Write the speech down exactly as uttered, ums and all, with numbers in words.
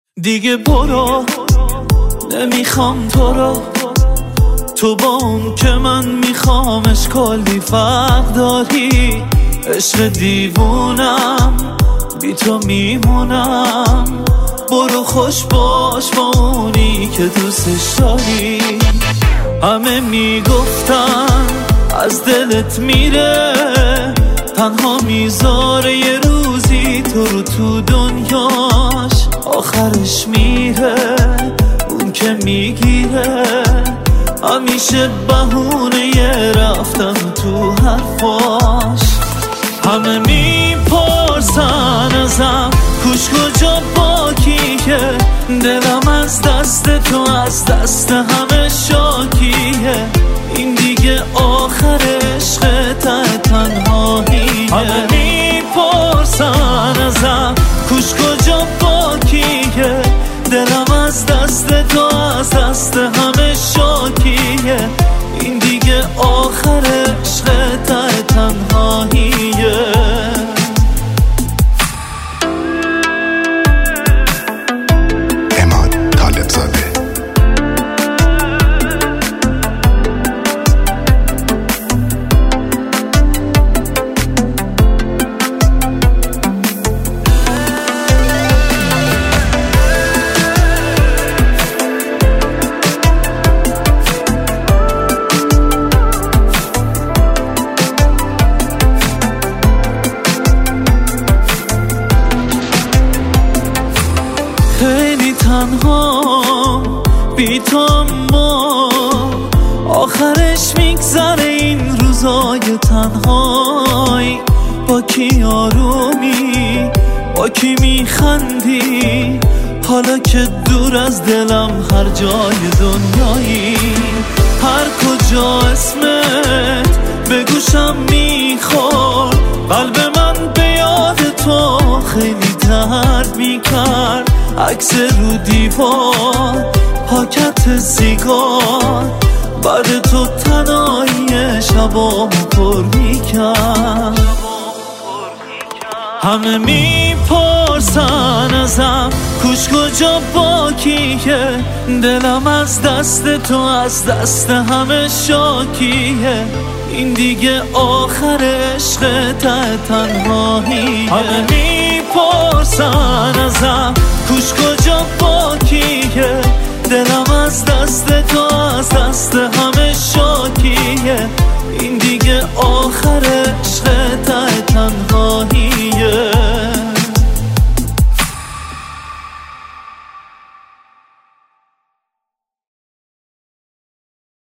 دیگه برو، نمیخوام تو رو، تو با اون که من میخوامش کلی فرق داری. عشق دیوونم، بی تو میمونم. برو خوش باش با اونی که دوستش داری. همه میگفتن از دلت میره، تنها میذاره یه روزی تو رو تو دنیاش. آخرش میره اون که میگیره، همیشه بهونه یه رفتن تو حرفاش. همه میپرسن ازم کوش کجا با کیه، دلم از دست تو از دست همه شاکیه. این دیگه آخر عشق ته تنهاییه. همه میپرسن ازم کوش کجا با کیه، دلم از دست تو از دست همه شاکیه. این دیگه آخر عشق ته تنهاییه. خیلی تنها بی تو، اما آخرش میگذره این روزای تنهایی. با کی آرومی، با کی میخندی، حالا که دور از دلم هر جای دنیایی. هر کجا اسمت به گوشم میخورد، قلب من به یاد تو خیلی درد میکرد. عکس رو دیوار، پاکت سیگار، بعد تو تنهایی شبامو پر میکرد. همه میپرسن ازم کوش کجا با کیه، دلم از دست تو از دست همه شاکیه. این دیگه آخر عشق ته تنهاییه. همه میپرسن ازم کوش کجا با کیه، دلم از دست تو از دست همه شاکیه. این دیگه آخر